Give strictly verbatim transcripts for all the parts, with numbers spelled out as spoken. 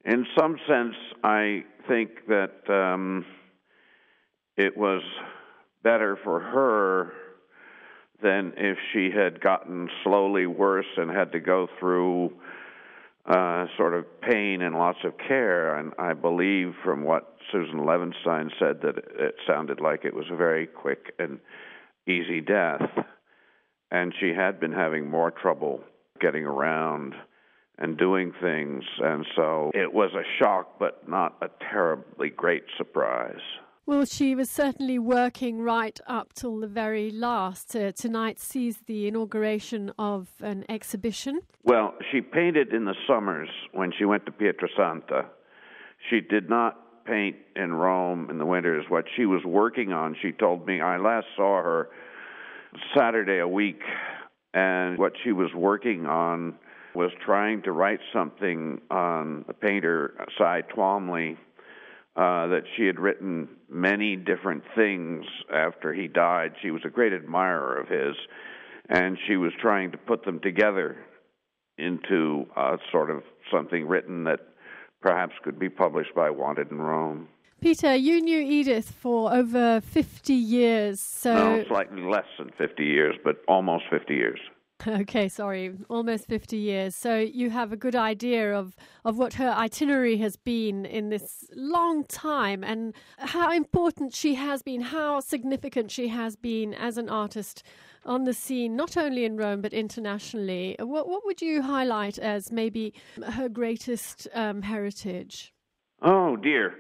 In some sense, I think that um, it was better for her than if she had gotten slowly worse and had to go through uh, sort of pain and lots of care. And I believe from what Susan Levenstein said that it sounded like it was a very quick and easy death. And she had been having more trouble getting around and doing things. And so it was a shock, but not a terribly great surprise. Well, she was certainly working right up till the very last. Uh, tonight sees the inauguration of an exhibition. Well, she painted in the summers when she went to Pietrasanta. She did not paint in Rome in the winters. What she was working on, she told me, I last saw her Saturday a week, and what she was working on was trying to write something on a painter, Cy Twombly, Uh, that she had written many different things after he died. She was a great admirer of his, and she was trying to put them together into uh, sort of something written that perhaps could be published by Wanted in Rome. Peter, you knew Edith for over fifty years, so... No, slightly less than fifty years, but almost fifty years. Okay, sorry, almost fifty years. So you have a good idea of, of what her itinerary has been in this long time and how important she has been, how significant she has been as an artist on the scene, not only in Rome, but internationally. What, what would you highlight as maybe her greatest um, heritage? Oh, dear.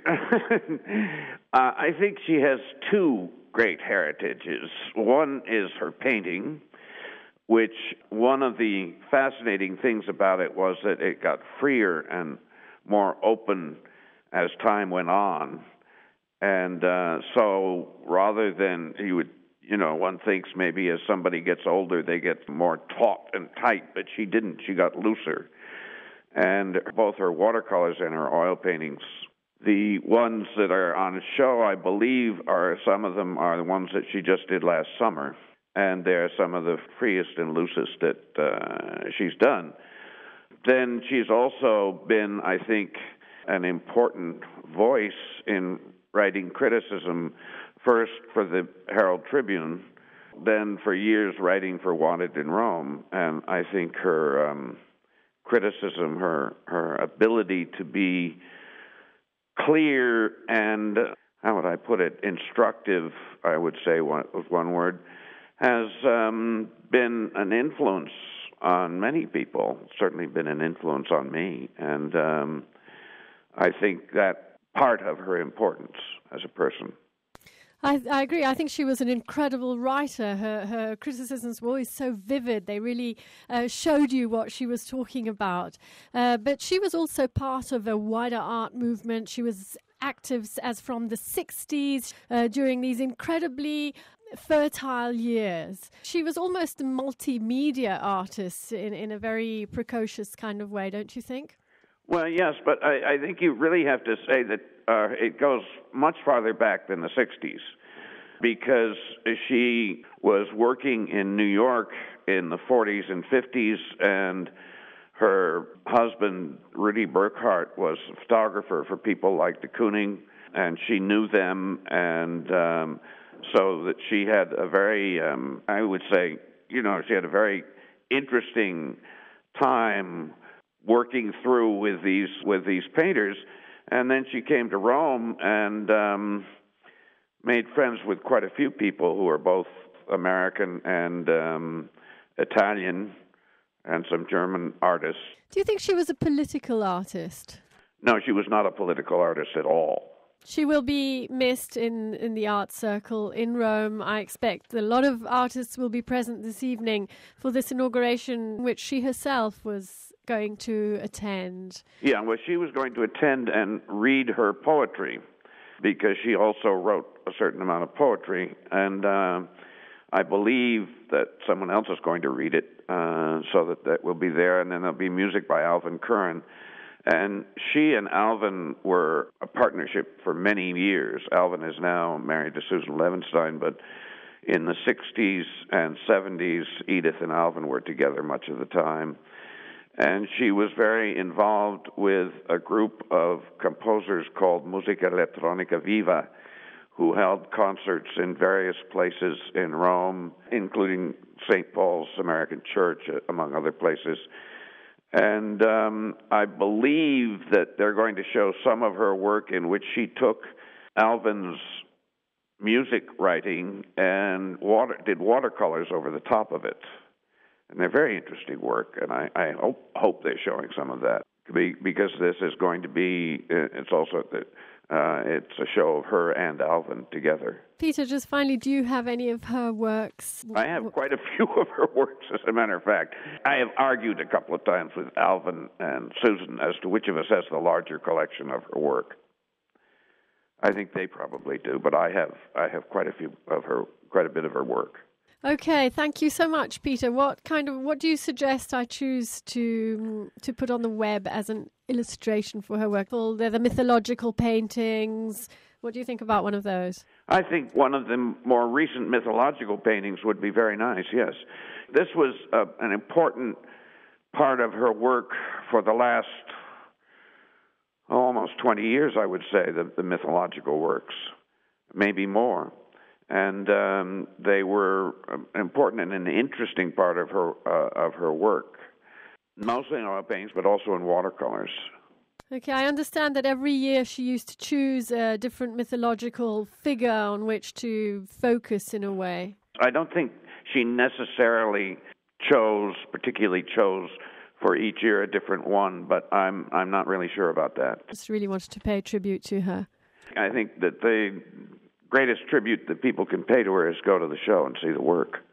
uh, I think she has two great heritages. One is her painting, which one of the fascinating things about it was that it got freer and more open as time went on. And uh, so rather than you would, you know, one thinks maybe as somebody gets older, they get more taut and tight, but she didn't. She got looser. And both her watercolors and her oil paintings, the ones that are on show, I believe, are some of them are the ones that she just did last summer. And they're some of the freest and loosest that uh, she's done. Then she's also been, I think, an important voice in writing criticism, first for the Herald Tribune, then for years writing for Wanted in Rome. And I think her um, criticism, her, her ability to be clear and, how would I put it, instructive, I would say one, with one word, has um, been an influence on many people, certainly been an influence on me. And um, I think that part of her importance as a person. I, I agree. I think she was an incredible writer. Her, her criticisms were always so vivid. They really uh, showed you what she was talking about. Uh, but she was also part of a wider art movement. She was active as from the sixties uh, during these incredibly fertile years. She was almost a multimedia artist in, in a very precocious kind of way, don't you think? Well, yes, but I, I think you really have to say that uh, it goes much farther back than the sixties, because she was working in New York in the forties and fifties, and her husband, Rudy Burkhart, was a photographer for people like de Kooning, and she knew them, and um, so that she had a very, um, I would say, you know, she had a very interesting time working through with these with these painters. And then she came to Rome and um, made friends with quite a few people who are both American and um, Italian, and some German artists. Do you think she was a political artist? No, she was not a political artist at all. She will be missed in, in the art circle in Rome. I expect a lot of artists will be present this evening for this inauguration, which she herself was going to attend. Yeah, well, she was going to attend and read her poetry, because she also wrote a certain amount of poetry. And uh, I believe that someone else is going to read it, uh, so that that will be there. And then there'll be music by Alvin Curran. And she and Alvin were a partnership for many years. Alvin is now married to Susan Levenstein, but in the sixties and seventies, Edith and Alvin were together much of the time. And she was very involved with a group of composers called Musica Elettronica Viva, who held concerts in various places in Rome, including Saint Paul's American Church, among other places. And um, I believe that they're going to show some of her work in which she took Alvin's music writing and water, did watercolors over the top of it. And they're very interesting work, and I, I hope, hope they're showing some of that. Because this is going to be, it's also, uh, it's a show of her and Alvin together. Peter, just finally, do you have any of her works? I have quite a few of her works, as a matter of fact. I have argued a couple of times with Alvin and Susan as to which of us has the larger collection of her work. I think they probably do, but I have I have quite a few of her, quite a bit of her work. Okay, thank you so much, Peter. What kind of what do you suggest I choose to to put on the web as an illustration for her work? Well, they're the mythological paintings. What do you think about one of those? I think one of the more recent mythological paintings would be very nice, yes. This was uh, an important part of her work for the last oh, almost twenty years, I would say, the, the mythological works, maybe more. And um, they were important and an interesting part of her uh, of her work, mostly in oil paintings, but also in watercolors. Okay, I understand that every year she used to choose a different mythological figure on which to focus in a way. I don't think she necessarily chose, particularly chose for each year a different one, but I'm I'm not really sure about that. Just really wanted to pay tribute to her. I think that the greatest tribute that people can pay to her is go to the show and see the work.